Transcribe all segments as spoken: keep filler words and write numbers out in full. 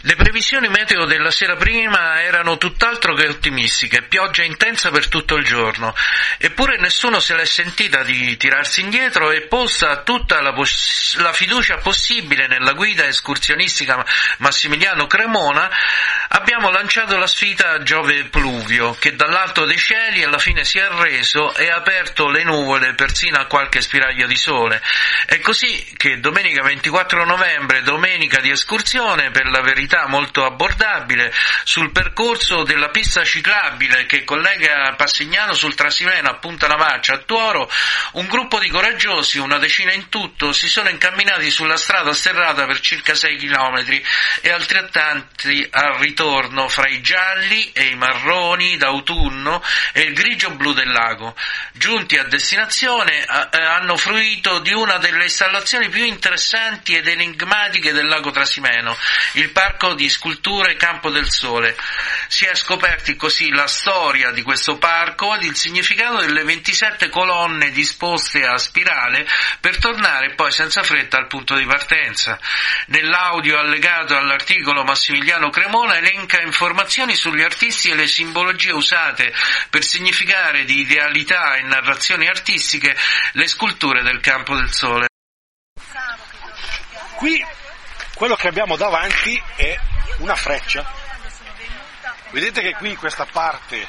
Le previsioni meteo della sera prima erano tutt'altro che ottimistiche, pioggia intensa per tutto il giorno, eppure nessuno se l'è sentita di tirarsi indietro e posta tutta la, poss- la fiducia possibile nella guida escursionistica Massimiliano Cremona, abbiamo lanciato la sfida a Giove Pluvio, che dall'alto dei cieli alla fine si è arreso e ha aperto le nuvole persino a qualche spiraglio di sole. È così che domenica ventiquattro novembre, domenica di escursione, per la verità molto abbordabile, sul percorso della pista ciclabile che collega Passignano sul Trasimeno a Punta Navaccia a Tuoro, un gruppo di coraggiosi, una decina in tutto, si sono incamminati sulla strada sterrata per circa sei chilometri e altrettanti al ritorno fra i gialli e i marroni d'autunno e il grigio-blu del lago. Giunti a destinazione eh, hanno fruito di una delle installazioni più interessanti ed enigmatiche del lago Trasimeno, il parco di sculture Campo del Sole. Si è scoperti così la storia di questo parco ed il significato delle ventisette colonne disposte a spirale per tornare poi senza fretta al punto di partenza. Nell'audio allegato all'articolo Massimiliano Cremona elenca informazioni sugli artisti e le simbologie usate per significare di idealità e narrazioni artistiche le sculture del Campo del Sole. Qui quello che abbiamo davanti è una freccia. Vedete che qui questa parte,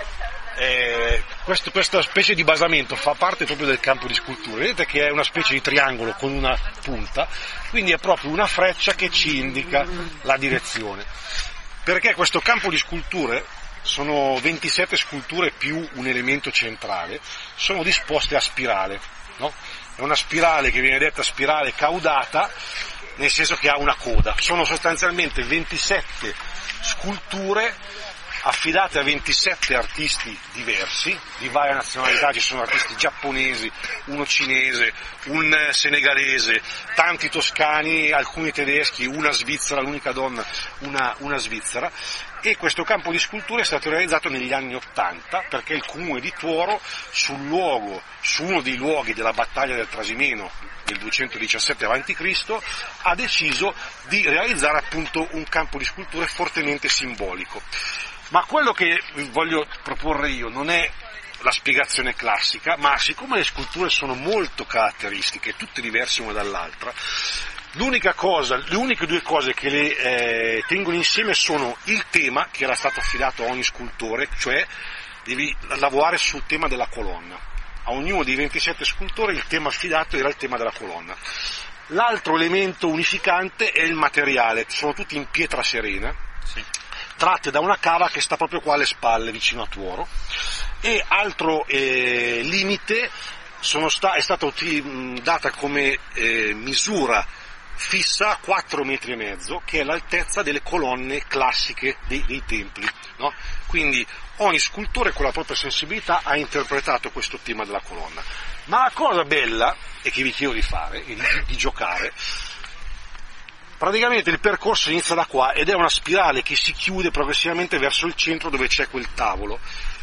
eh, questo, questa specie di basamento fa parte proprio del campo di scultura. Vedete che è una specie di triangolo con una punta, quindi è proprio una freccia che ci indica la direzione. Perché questo campo di sculture, sono ventisette sculture più un elemento centrale, sono disposte a spirale, no? È una spirale che viene detta spirale caudata, nel senso che ha una coda. Sono sostanzialmente ventisette sculture affidate a ventisette artisti diversi, di varia nazionalità. Ci sono artisti giapponesi, uno cinese, un senegalese, tanti toscani, alcuni tedeschi, una svizzera, l'unica donna, una, una svizzera. E questo campo di sculture è stato realizzato negli anni Ottanta perché il comune di Tuoro, sul luogo, su uno dei luoghi della battaglia del Trasimeno del duecentodiciassette avanti Cristo, ha deciso di realizzare appunto un campo di sculture fortemente simbolico. Ma quello che voglio proporre io non è la spiegazione classica, ma siccome le sculture sono molto caratteristiche, tutte diverse una dall'altra, l'unica cosa, le uniche due cose che le eh, tengono insieme sono il tema che era stato affidato a ogni scultore, cioè devi lavorare sul tema della colonna. A ognuno dei ventisette scultori il tema affidato era il tema della colonna. L'altro elemento unificante è il materiale, sono tutti in pietra serena, sì, tratte da una cava che sta proprio qua alle spalle, vicino a Tuoro. E altro eh, limite sono sta- è stata uti- data come eh, misura fissa quattro metri e mezzo, che è l'altezza delle colonne classiche dei, dei templi, no? Quindi ogni scultore con la propria sensibilità ha interpretato questo tema della colonna. Ma la cosa bella, e che vi chiedo di fare, e di, di giocare, praticamente il percorso inizia da qua ed è una spirale che si chiude progressivamente verso il centro dove c'è quel tavolo.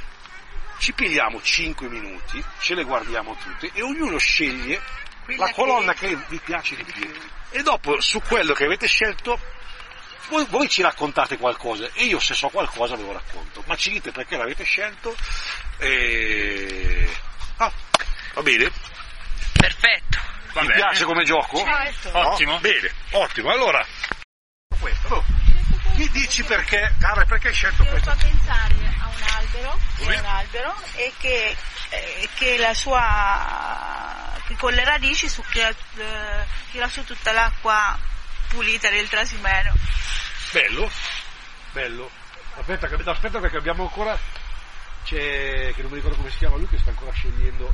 Ci pigliamo cinque minuti, ce le guardiamo tutte e ognuno sceglie quella la colonna che... che vi piace di più. E dopo, su quello che avete scelto, voi, voi ci raccontate qualcosa e io se so qualcosa ve lo racconto. Ma ci dite perché l'avete scelto e... Ah, va bene? Perfetto. Vi piace come gioco? Certo. No? Ottimo. Bene, ottimo. Allora, questo, no? Mi dici perché, Carla, perché hai scelto Io questo? Fa pensare a un albero, a un albero e che, eh, che la sua, che con le radici su, che, eh, tira su tutta l'acqua pulita del Trasimeno. Bello, bello. Aspetta, che, aspetta perché abbiamo ancora, c'è, che non mi ricordo come si chiama lui, che sta ancora scegliendo.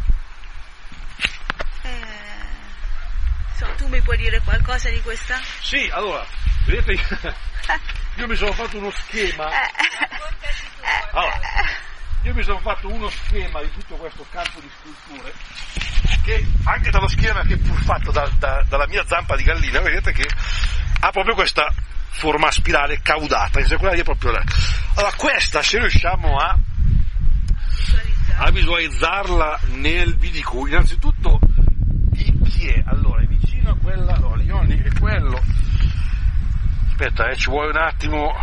Eh, insomma, tu mi puoi dire qualcosa di questa? Sì, allora, vedete, io mi sono fatto uno schema, allora, io mi sono fatto uno schema di tutto questo campo di sculture, che anche dallo schema che fu fatto da, da, dalla mia zampa di gallina, vedete che ha proprio questa forma spirale caudata, quella lì è proprio là. Allora questa, se riusciamo a, a visualizzarla nel, vi dico, innanzitutto di chi è, allora è vicino a quella, allora Lioni è quello, Aspetta, eh, ci vuole un attimo.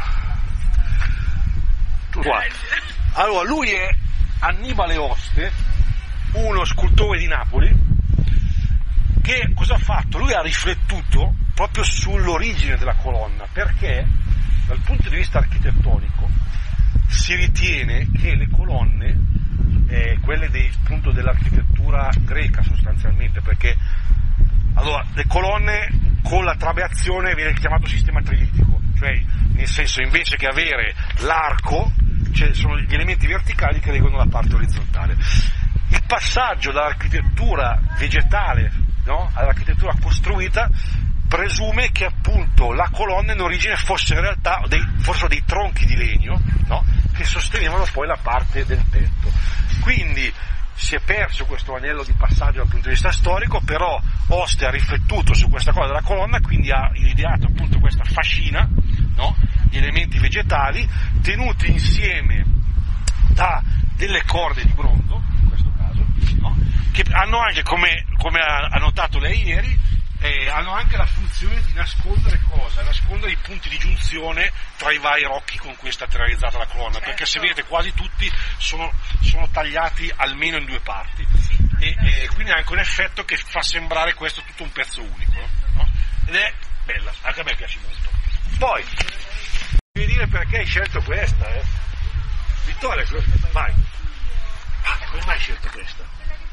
Qua. Allora, lui è Annibale Oste, uno scultore di Napoli, che cosa ha fatto? Lui ha riflettuto proprio sull'origine della colonna, perché dal punto di vista architettonico si ritiene che le colonne, eh, quelle dei, appunto dell'architettura greca sostanzialmente, perché allora le colonne con la trabeazione viene chiamato sistema trilitico, cioè nel senso invece che avere l'arco, cioè sono gli elementi verticali che reggono la parte orizzontale. Il passaggio dall'architettura vegetale, no, all'architettura costruita presume che appunto la colonna in origine fosse in realtà dei, fossero dei tronchi di legno, no, che sostenevano poi la parte del tetto. Quindi si è perso questo anello di passaggio dal punto di vista storico, però Oste ha riflettuto su questa cosa della colonna, quindi ha ideato appunto questa fascina, no, di elementi vegetali tenuti insieme da delle corde di bronzo, in questo caso, no, che hanno anche, come, come ha notato lei ieri, Eh, hanno anche la funzione di nascondere cosa? Nascondere i punti di giunzione tra i vari rocchi con cui è stata realizzata la colonna, certo. Perché se vedete quasi tutti sono, sono tagliati almeno in due parti, sì. e, e quindi ha anche un effetto che fa sembrare questo tutto un pezzo unico, no? Ed è bella, anche a me piace molto. Poi, devi dire perché hai scelto questa, eh? Vittoria, vai. Ah, come mai hai scelto questa?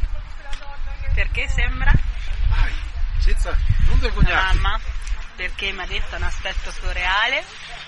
Perché sembra? Vai. Senza, non vergognarti. Mamma, perché mi ha detto un aspetto floreale,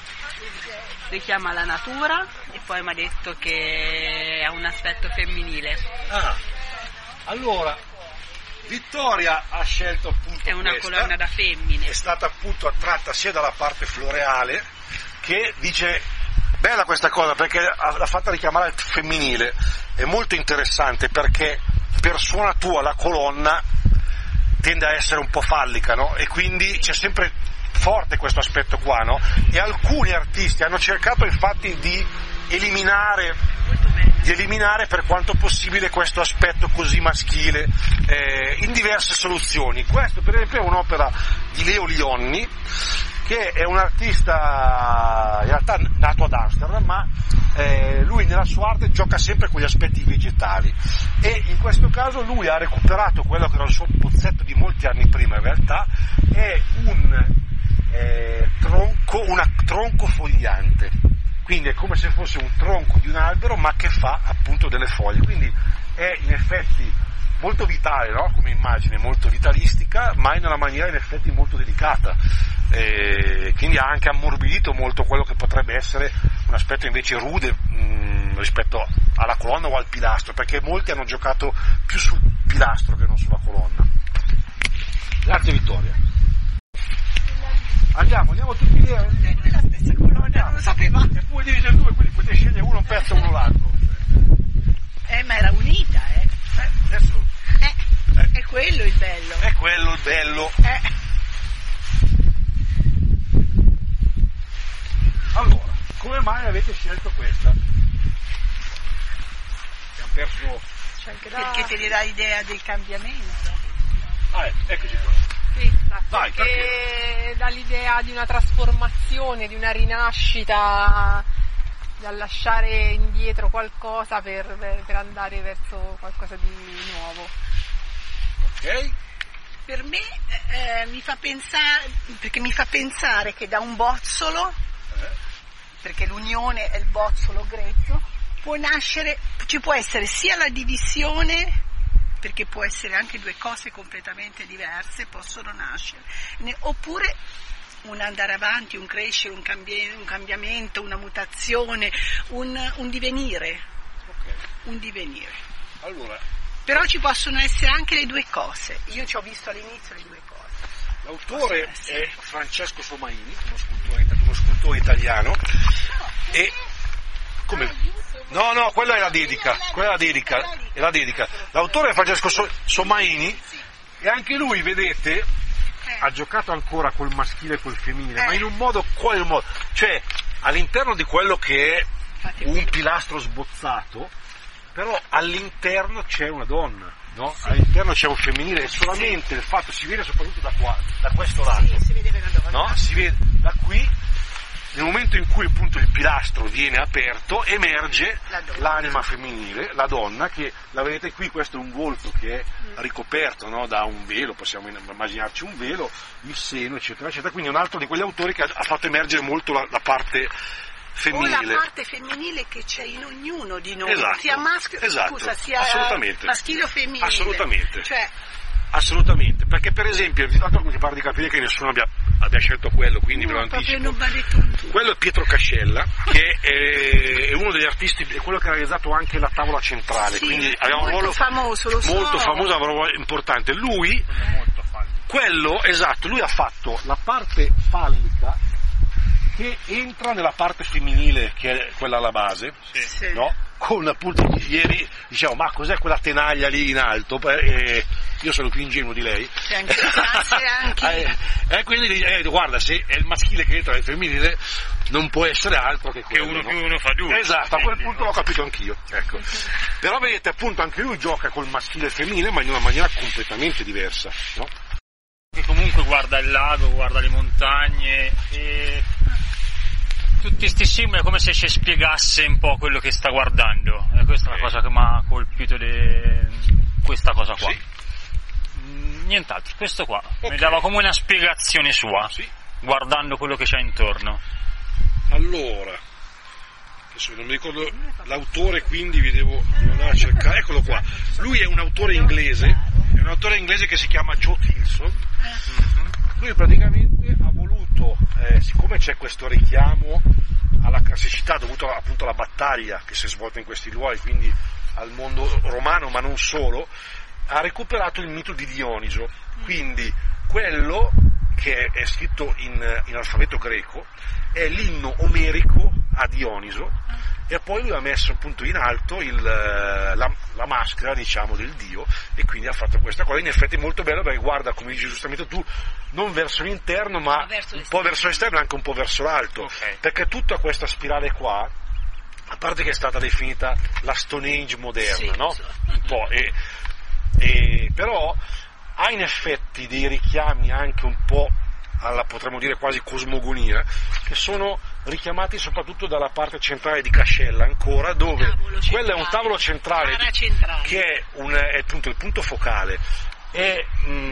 richiama la natura, e poi mi ha detto che ha un aspetto femminile. Ah, allora Vittoria ha scelto appunto è una questa, colonna da femmine. È stata appunto attratta sia dalla parte floreale, che dice bella questa cosa perché l'ha fatta richiamare al femminile. È molto interessante perché per sua natura la colonna tende a essere un po' fallica, no? E quindi c'è sempre forte questo aspetto qua, no? E alcuni artisti hanno cercato infatti di eliminare, di eliminare per quanto possibile questo aspetto così maschile eh, in diverse soluzioni. Questo per esempio è un'opera di Leo Lionni, che è un artista in realtà nato ad Amsterdam, ma eh, lui nella sua arte gioca sempre con gli aspetti vegetali, e in questo caso lui ha recuperato quello che era il suo bozzetto di molti anni prima. In realtà è un eh, tronco, una tronco fogliante, quindi è come se fosse un tronco di un albero ma che fa appunto delle foglie, quindi è in effetti molto vitale, no? Come immagine, molto vitalistica, ma in una maniera in effetti molto delicata, e quindi ha anche ammorbidito molto quello che potrebbe essere un aspetto invece rude mh, rispetto alla colonna o al pilastro, perché molti hanno giocato più sul pilastro che non sulla colonna. Grazie Vittoria. Andiamo, andiamo tutti lì. È la stessa colonna, non lo sapevate. E poi dividere due, quindi potete scegliere uno un pezzo e uno l'altro. Eh, ma era unita, eh. Eh, adesso Eh, eh. È quello il bello. È quello il bello. Eh. Allora, come mai avete scelto questa? Abbiamo perso. Perché te ne dà idea del cambiamento. Ah, eh, eccoci qua. Sì, Vai, perché perché? dà l'idea di una trasformazione, di una rinascita, da lasciare indietro qualcosa per, per andare verso qualcosa di nuovo. Ok. Per me eh, mi fa pensare, perché mi fa pensare che da un bozzolo, Eh. perché l'unione è il bozzolo grezzo, può nascere, ci può essere sia la divisione, perché può essere anche due cose completamente diverse, possono nascere, ne, oppure un andare avanti, un crescere, un, cambi- un cambiamento, una mutazione, un, un divenire, Ok. un divenire. Allora, Però ci possono essere anche le due cose, io ci ho visto all'inizio le due cose. l'autore Possono essere. è Francesco Somaini, uno scultore, uno scultore italiano, e come? No, no, quella è la dedica, quella è la dedica, è la dedica. L'autore è Francesco so- Somaini, e anche lui, vedete, ha giocato ancora col maschile e col femminile, Eh. ma in un modo, quale modo? Cioè, all'interno di quello che è un pilastro sbozzato, però all'interno c'è una donna, no? Sì. All'interno c'è un femminile, e solamente il fatto, si vede soprattutto da qua, da questo lato, Sì, si vede una donna. no? Si vede da qui, momento in cui appunto il pilastro viene aperto emerge l'anima femminile, la donna, che la vedete qui, questo è un volto che è ricoperto, no, da un velo, possiamo immaginarci un velo, il seno, eccetera, eccetera. Quindi è un altro di quegli autori che ha, ha fatto emergere molto la, la parte femminile. O la parte femminile che c'è in ognuno di noi, esatto, sia maschio, esatto, scusa, sia maschile o femminile. Assolutamente. Cioè, Assolutamente, perché per esempio, intanto mi pare di capire che nessuno abbia, abbia scelto quello, quindi no, ve lo anticipo. non va detto un tuo. Quello è Pietro Cascella, che è, è uno degli artisti, è quello che ha realizzato anche la tavola centrale, sì, quindi aveva un molto ruolo famoso, lo molto so. famoso, un ruolo importante. Lui, quello, esatto, lui ha fatto la parte fallica che entra nella parte femminile, che è quella alla base, sì. no? Con appunto ieri diciamo, ma cos'è quella tenaglia lì in alto? Eh, io sono più ingenuo di lei. C'è anche, c'è anche... eh, eh, quindi eh, guarda, se è il maschile che entra nel femminile non può essere altro che quello, che uno no? più uno fa due. Esatto, a quel punto l'ho capito anch'io, ecco. Però vedete, appunto, anche lui gioca col maschile e il femminile, ma in una maniera completamente diversa, no? Che comunque guarda il lago, guarda le montagne e tutti questi simboli è come se ci spiegasse un po' quello che sta guardando, e questa è la cosa che mi ha colpito di questa cosa qua. Sì. Nient'altro, questo qua okay. Mi dava come una spiegazione sua, sì. Guardando quello che c'è intorno. Allora, adesso non mi ricordo l'autore, quindi vi devo andare a cercare. Eccolo qua. Lui è un autore inglese, è un autore inglese che si chiama Joe Tilson. Mm-hmm. Lui praticamente ha voluto, eh, siccome c'è questo richiamo alla classicità dovuto appunto alla battaglia che si è svolta in questi luoghi, quindi al mondo romano, ma non solo, ha recuperato il mito di Dioniso, quindi quello che è scritto in, in alfabeto greco è l'inno omerico a Dioniso, e poi lui ha messo appunto in alto il, la, la maschera, diciamo, del dio, e quindi ha fatto questa cosa. In effetti è molto bello, perché guarda, come dici giustamente tu, non verso l'interno, ma verso un po' verso l'esterno e anche un po' verso l'alto, okay. Perché tutta questa spirale qua, a parte che è stata definita la Stone Age moderna, sì, no? So. Un po', e, e, però ha in effetti dei richiami anche un po' alla, potremmo dire, quasi cosmogonia, che sono richiamati soprattutto dalla parte centrale di Cascella ancora, dove quello è un tavolo centrale, centrale. che è, un, è appunto il punto focale, è,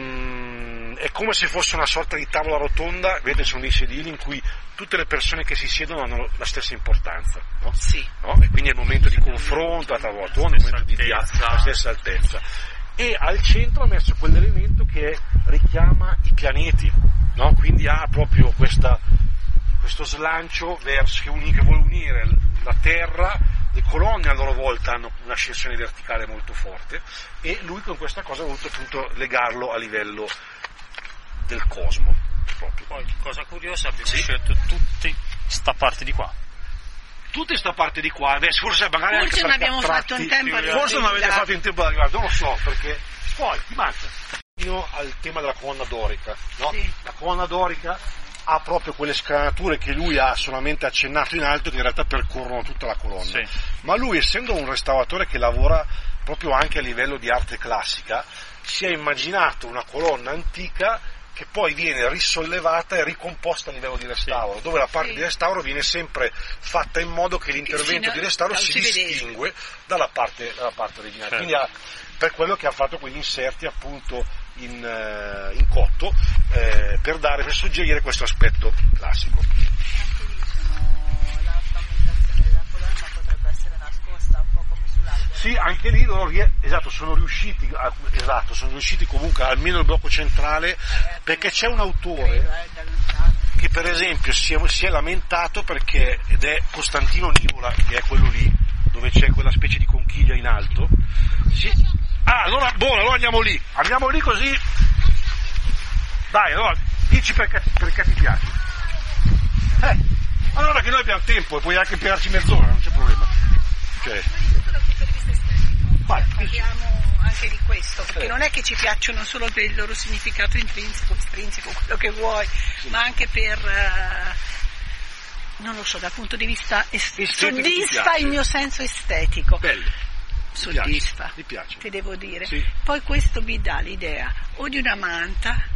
mm, è come se fosse una sorta di tavola rotonda, vedete, sono dei sedili in cui tutte le persone che si siedono hanno la stessa importanza, no? Sì. No? E quindi è il momento di confronto, la tavola rotonda, il momento di dialogo, la stessa altezza. E al centro ha messo quell'elemento che richiama i pianeti, no? Quindi ha proprio questa, questo slancio verso, che, uni, che vuole unire la Terra, le colonne a loro volta hanno un'ascensione verticale molto forte, e lui con questa cosa ha voluto appunto legarlo a livello del cosmo. Proprio. Poi, cosa curiosa, abbiamo sì. scelto tutti sta parte di qua. Tutta questa parte di qua, beh, forse magari forse anche non abbiamo attratti, fatto in tempo a forse non avete fatto in tempo ad arrivare, non lo so, perché poi ti manca fino al tema della colonna dorica, no? Sì. La colonna dorica ha proprio quelle scranature che lui ha solamente accennato in alto, che in realtà percorrono tutta la colonna, sì. Ma lui, essendo un restauratore che lavora proprio anche a livello di arte classica, si è immaginato una colonna antica che poi viene risollevata e ricomposta a livello di restauro, sì. Dove la parte sì. di restauro viene sempre fatta in modo che l'intervento di restauro si distingue dalla parte, dalla parte originale. Certo. Quindi ha, per quello che ha fatto quegli inserti appunto in, uh, in cotto, eh, per dare, per suggerire questo aspetto classico. Anche lì sono, la frammentazione della colonna potrebbe essere nascosta un po' come sull'albero. Sì, anche lì loro esatto, sono riusciti, a, esatto, sono riusciti comunque almeno il blocco centrale, perché c'è un autore che per esempio si è, si è lamentato perché, ed è Costantino Nivola, che è quello lì, dove c'è quella specie di conchiglia in alto. Si, ah, allora, buono, allora andiamo lì, andiamo lì così, dai, allora, dici perché, perché ti piace. Eh, allora che noi abbiamo tempo e puoi anche piacerci mezz'ora, non c'è problema. Cioè, parliamo anche di questo, perché eh. non è che ci piacciono solo per il loro significato intrinseco, estrinseco, quello che vuoi, sì. Ma anche per, uh, non lo so, dal punto di vista est- soddisfa il mio senso estetico. Bello. Soddisfa, mi piace. ti devo dire. Sì. Poi questo mi dà l'idea o di una manta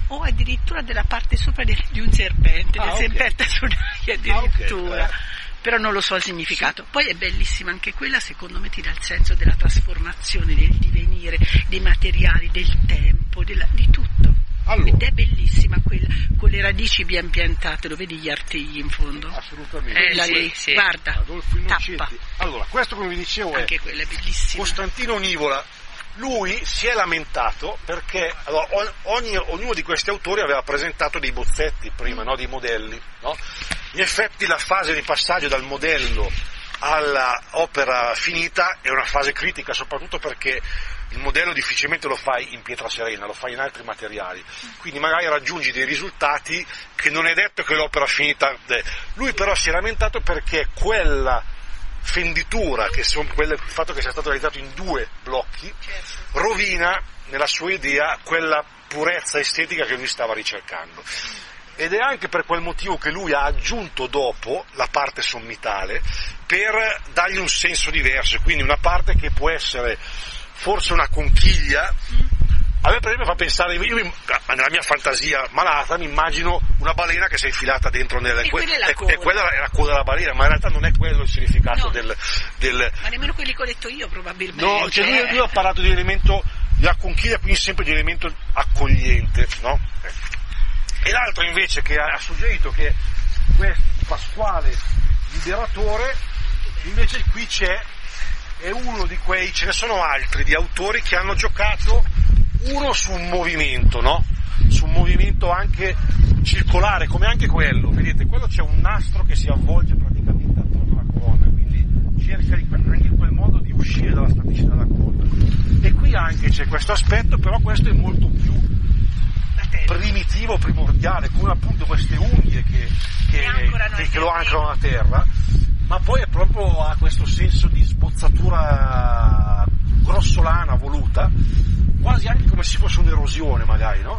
o addirittura della parte sopra di, di un serpente, Ah, del ok. serpente sonaglia addirittura. Ah, ok, eh. Però non lo so il significato. Poi è bellissima anche quella, secondo me ti dà il senso della trasformazione, del divenire, dei materiali, del tempo, della, di tutto. Allora. Ed è bellissima quella, con le radici ben piantate, lo vedi gli artigli in fondo? Assolutamente. Eh, Quella sì, lì, sì. guarda, Adolfo Innocenti. tappa, Allora, questo come vi dicevo è anche quella è bellissima. Costantino Nivola. Lui si è lamentato perché allora, ogni, ognuno di questi autori aveva presentato dei bozzetti prima, no? Dei modelli. No? In effetti la fase di passaggio dal modello all'opera finita è una fase critica, soprattutto perché il modello difficilmente lo fai in pietra serena, lo fai in altri materiali, quindi magari raggiungi dei risultati che non è detto che l'opera finita. Lui però si è lamentato perché quella fenditura, che sono quelle, il fatto che sia stato realizzato in due blocchi, rovina nella sua idea quella purezza estetica che lui stava ricercando. Ed è anche per quel motivo che lui ha aggiunto dopo la parte sommitale per dargli un senso diverso, quindi una parte che può essere forse una conchiglia. A me per esempio fa pensare, io nella mia fantasia malata mi immagino una balena che si è infilata dentro nelle, E quella è la e, coda. e quella è la coda della balena, ma in realtà non è quello il significato No. del, del... Ma nemmeno quelli che ho detto io probabilmente. No, cioè lui, lui ha parlato di elemento della conchiglia, quindi sempre di elemento accogliente, no? E l'altro invece che ha suggerito che questo Pasquale Liberatore, invece qui c'è, è uno di quei, ce ne sono altri di autori che hanno giocato uno su un movimento, no? Su un movimento anche circolare, come anche quello, vedete, quello c'è un nastro che si avvolge praticamente attorno alla colonna, quindi cerca di, anche in quel modo di uscire dalla staticità della colonna. E qui anche c'è questo aspetto, però questo è molto più primitivo, primordiale, con appunto queste unghie che, che, che, che lo ancorano a terra, ma poi è proprio ha questo senso di sbozzatura grossolana voluta, quasi anche come se fosse un'erosione magari, no?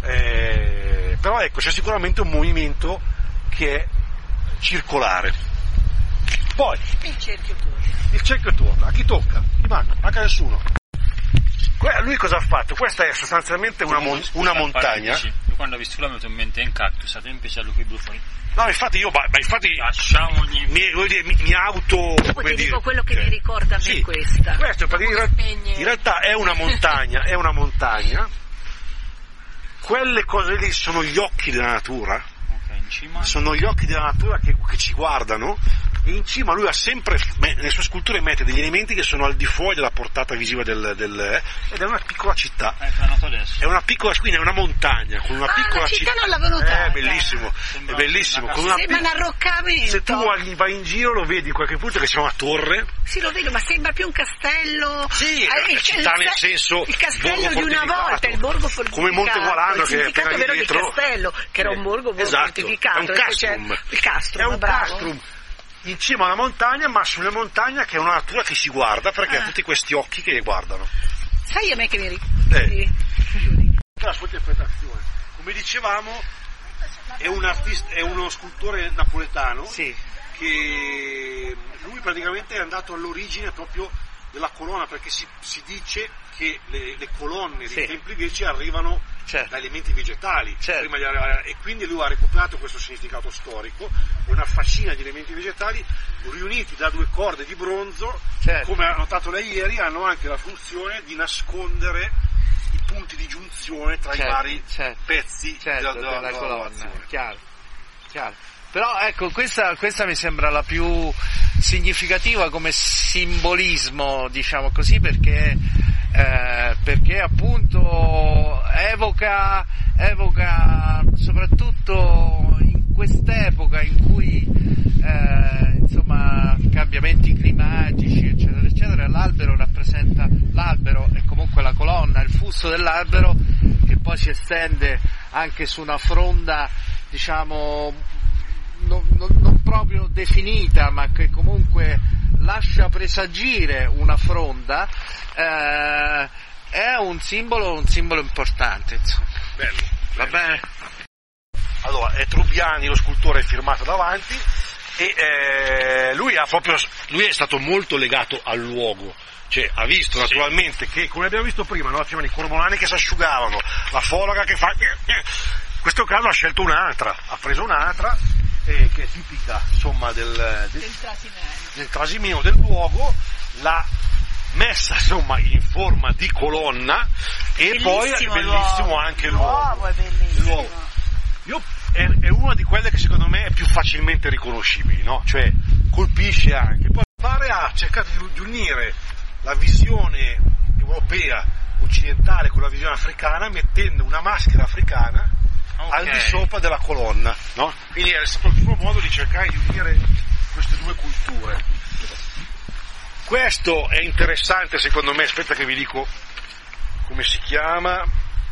Eh, però ecco, c'è sicuramente un movimento che è circolare. Poi Il cerchio torna. il cerchio torna, a chi tocca? Chi manca? Manca nessuno. Que- Lui cosa ha fatto? Questa è sostanzialmente una, mon- una montagna. Io quando ho visto lui mi è venuto in mente in cactus, a tempi c'è lui con i brufoli. No, infatti io, ma, ma infatti Lasciamogli. mi, voglio dire, mi, mi auto... Poi come ti dire, dico quello che cioè, mi ricorda a me sì, questa. Questo, perché in, real- spegne. in realtà è una montagna, è una montagna. Quelle cose lì sono gli occhi della natura, Ok, in cima. sono gli occhi della natura che, che ci guardano, e in cima lui ha sempre, nelle sue sculture mette degli elementi che sono al di fuori della portata visiva del, del eh, ed è una piccola città. Eh, che l'ho notato adesso. È una piccola, quindi è una montagna con una Ah, piccola la città non l'avevo Eh, notata. È bellissimo, Sembra è bellissimo. una Con una Sembra un pic- arroccamento. Se tu vai vai in giro lo vedi in qualche punto che c'è una torre. Sì, lo vedo, ma sembra più un castello. Sì, Eh, è il- città il- nel senso il castello borgo di una fortificato. volta, il borgo fortificato. Come Monte Gualano, il che è significato appena vero dietro. del castello, che era un borgo, borgo Esatto, fortificato. è un perché c'è castrum. Il castrum, È un bravo. castrum in cima alla montagna, ma sulla montagna che è una natura che si guarda, perché Ah. ha tutti questi occhi che guardano. Sai a me che mi ricorda? Eh. La sua interpretazione, come dicevamo, è un artista, è uno scultore napoletano, Sì. che lui praticamente è andato all'origine proprio della colonna, perché si, si dice che le, le colonne dei Sì. templi greci arrivano Certo. da elementi vegetali, Certo. prima di arrivare- e quindi lui ha recuperato questo significato storico, una fascina di elementi vegetali riuniti da due corde di bronzo, Certo. come ha notato lei ieri, hanno anche la funzione di nascondere i punti di giunzione tra Certo, i vari certo, pezzi certo, della, della della colonna, lavorazione. chiaro, chiaro. Però ecco, questa, questa mi sembra la più significativa come simbolismo, diciamo così, perché, eh, perché appunto evoca, evoca soprattutto in quest'epoca in cui eh, insomma cambiamenti climatici eccetera eccetera, l'albero rappresenta l'albero e comunque la colonna, il fusto dell'albero che poi si estende anche su una fronda, diciamo, Non, non, non proprio definita, ma che comunque lascia presagire una fronda, eh, è un simbolo, un simbolo importante, insomma. Bello, Va bello. bene? Allora, è Trubiani, lo scultore, firmato davanti, e eh, lui, ha proprio, lui è stato molto legato al luogo, Cioè, ha visto Sì. naturalmente che, come abbiamo visto prima, no? C'erano i cormolani che si asciugavano, la foraga che fa... In questo caso ha scelto un'altra, ha preso un'altra, eh, che è tipica, insomma, del, del, Del Trasimeno. del Trasimeno del luogo, l'ha messa, insomma, in forma di colonna, e Bellissimo poi è bellissimo l'uovo. anche il L'uovo luogo. è bellissimo. Il luogo. Io, è, è una di quelle che secondo me è più facilmente riconoscibili, no? Cioè, colpisce anche. Poi pare ha cercato di, di unire la visione europea occidentale con la visione africana, mettendo una maschera africana Ok. al di sopra della colonna, no? Quindi è stato il suo modo di cercare di unire queste due culture. Questo è interessante secondo me, aspetta che vi dico come si chiama,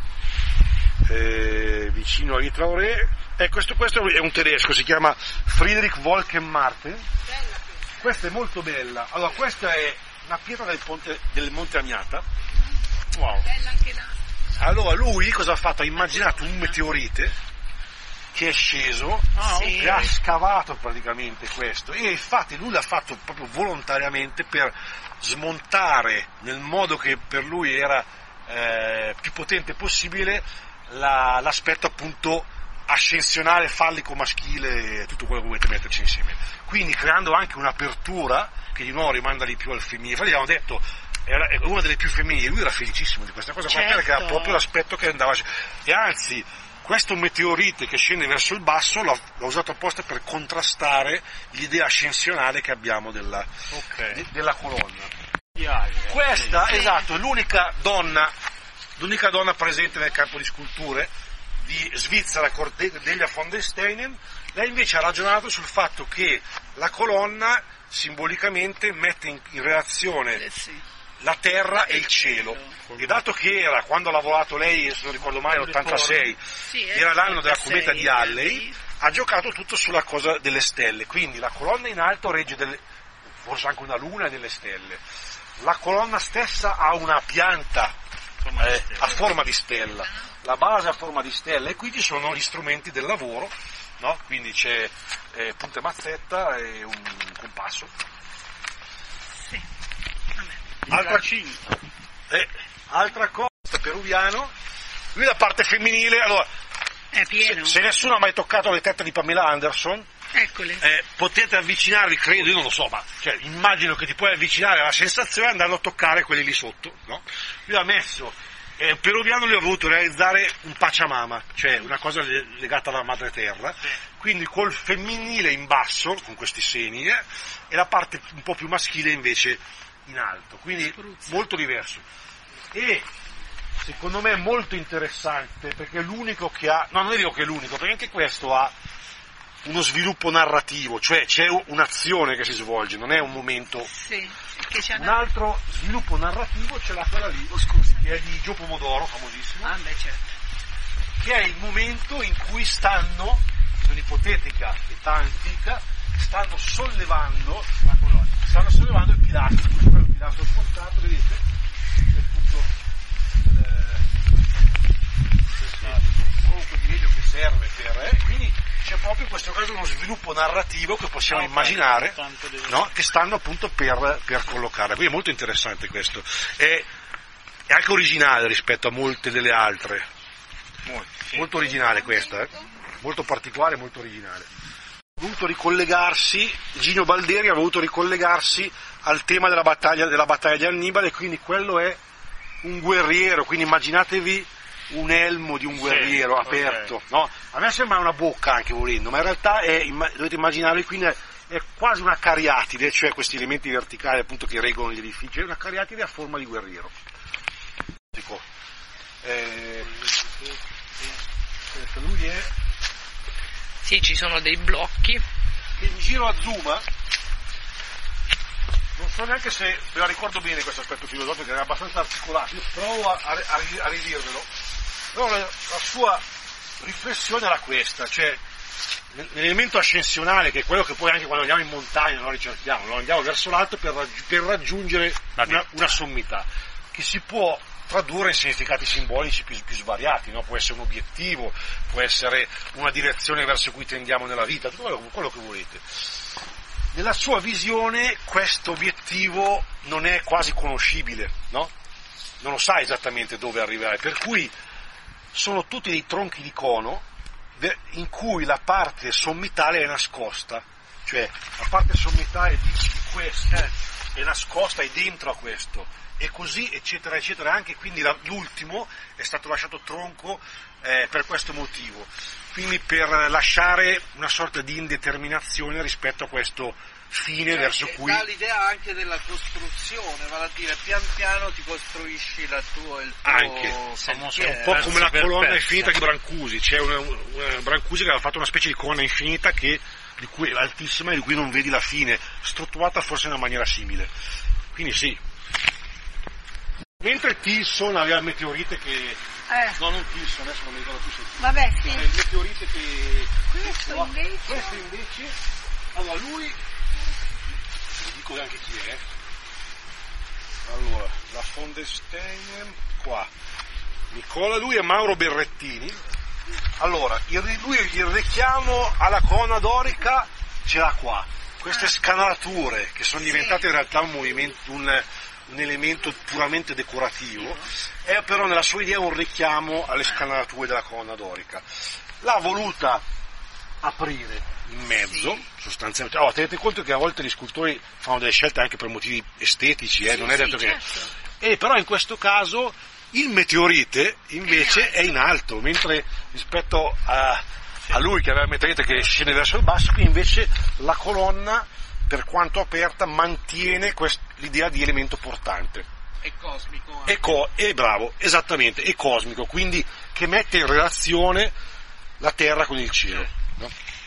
eh, vicino a Vitraoré. Eh, questo, questo è un tedesco, si chiama Friedrich Wolkenmarten. Questa è molto bella. Allora, questa è una pietra del, ponte, del Monte Amiata. Wow. Bella anche là. Allora, lui cosa ha fatto? Ha immaginato un meteorite che è sceso, Ah, Sì. che ha scavato praticamente questo, e infatti lui l'ha fatto proprio volontariamente per smontare nel modo che per lui era eh, più potente possibile la, l'aspetto appunto ascensionale, fallico, maschile, tutto quello che volete metterci insieme, quindi creando anche un'apertura che di nuovo rimanda di più al femminile. Infatti abbiamo detto era una delle più femminili, lui era felicissimo di questa cosa qua, Certo. perché era proprio l'aspetto che andava, e anzi questo meteorite che scende verso il basso l'ha, l'ha usato apposta per contrastare l'idea ascensionale che abbiamo della, Ok. de- della colonna. Piace. Questa, esatto, è l'unica donna, l'unica donna presente nel campo di sculture di Svizzera, Cordelia von der Steinen. Lei invece ha ragionato sul fatto che la colonna simbolicamente mette in, in relazione Eh, sì. la terra e il cielo, e dato che era, quando ha lavorato lei, se non ricordo male, l'ottantasei, Sì, eh, era l'anno della ottantasei, cometa di Halley, ha giocato tutto sulla cosa delle stelle, quindi la colonna in alto regge delle, forse anche una luna e delle stelle, la colonna stessa ha una pianta Insomma, eh, stelle. a forma di stella, la base a forma di stella, e qui ci sono gli strumenti del lavoro, no? Quindi c'è eh, punta e mazzetta e un compasso. Sì. Altra, eh, altra cosa, peruviano, lui la parte femminile, allora, È pieno. se, se nessuno ha mai toccato le tette di Pamela Anderson, Eccole. eh, potete avvicinarvi, credo, io non lo so, ma cioè, immagino che ti puoi avvicinare alla sensazione andando a toccare quelli lì sotto, no? Lui ha messo, eh, peruviano lui ha voluto realizzare un Pachamama, cioè una cosa le- legata alla madre terra, quindi col femminile in basso, con questi seni, eh, e la parte un po' più maschile invece in alto, quindi Spruzza. molto diverso. E secondo me è molto interessante, perché è l'unico che ha, no, non è vero che è l'unico, perché anche questo ha uno sviluppo narrativo, cioè c'è un'azione che si svolge, non è un momento. Sì. Che c'è Un una... altro sviluppo narrativo ce l'ha quella lì, Oh, scusa. che è di Gio Pomodoro, famosissimo, Ah, beh, certo. che è il momento in cui stanno, in un'ipotetica età antica, stanno sollevando la colonna, stanno sollevando il pilastro, questo è il pilastro spontato, vedete? Che è appunto il tronco di legno che serve per, eh? Quindi c'è proprio in questo caso uno sviluppo narrativo che possiamo Ah, ok. immaginare, Tanto di- no? Che stanno appunto per, per collocare, quindi è molto interessante questo, è, è anche originale rispetto a molte delle altre, Molto, sì. molto originale questa, eh? Molto particolare, molto originale. Ha voluto ricollegarsi, Gino Balderi ha voluto ricollegarsi al tema della battaglia, della battaglia di Annibale, quindi quello è un guerriero, quindi immaginatevi un elmo di un Sì, guerriero ok. aperto, no? A me sembra una bocca anche volendo, ma in realtà è, imma- dovete immaginarvi, quindi è, è quasi una cariatide, cioè questi elementi verticali appunto che reggono gli edifici, è una cariatide a forma di guerriero. Tipo, eh, questo lui è Sì, ci sono dei blocchi. che in giro a Zuma, non so neanche se me la ricordo bene questo aspetto filosofico, che era abbastanza articolato, io provo a, a, a ridirvelo, però la, la sua riflessione era questa, cioè l'elemento ascensionale, che è quello che poi anche quando andiamo in montagna noi ricerchiamo, no? Andiamo verso l'alto per, raggi- per raggiungere una, una sommità, che si può tradurre in significati simbolici più, più svariati, no? Può essere un obiettivo, può essere una direzione verso cui tendiamo nella vita, tutto quello, quello che volete. nella sua visione questo obiettivo non è quasi conoscibile, no? Non lo sa esattamente dove arrivare, per cui sono tutti dei tronchi di cono in cui la parte sommitale è nascosta, cioè la parte sommitale di, di questo è nascosta, è dentro a questo, e così eccetera eccetera, anche quindi la, l'ultimo è stato lasciato tronco eh, per questo motivo, quindi per lasciare una sorta di indeterminazione rispetto a questo fine, cioè, verso cui dà l'idea anche della costruzione, vale a dire pian piano ti costruisci la tua, il tuo anche sentiero. È un po' come la colonna infinita di Brancusi, c'è una, una Brancusi che aveva fatto una specie di colonna infinita che di cui, altissima, di cui non vedi la fine, strutturata forse in una maniera simile, quindi sì. Mentre Tilson aveva il meteorite che Eh. no, non Tilson, adesso non mi ricordo più se Vabbè, sì. il meteorite che Questo no, invece... questo invece, allora lui, vi dico anche chi è, allora, la von der Stein, qua, Nicola, lui è Mauro Berrettini. Allora, il, lui il richiamo alla colonna dorica ce l'ha qua, queste scanalature che sono diventate in realtà un movimento, un, un elemento puramente decorativo, è però nella sua idea un richiamo alle scanalature della colonna dorica. L'ha voluta aprire in mezzo, sì. sostanzialmente. Allora, tenete conto che a volte gli scultori fanno delle scelte anche per motivi estetici, eh, sì, non è detto sì, che... Certo. E però in questo caso il meteorite invece è in alto, mentre rispetto a, a lui che aveva il meteorite che scende verso il basso, qui invece la colonna, per quanto aperta, mantiene quest- l'idea di elemento portante. È cosmico. È co- è bravo, esattamente, è cosmico, quindi che mette in relazione la terra con il cielo. No?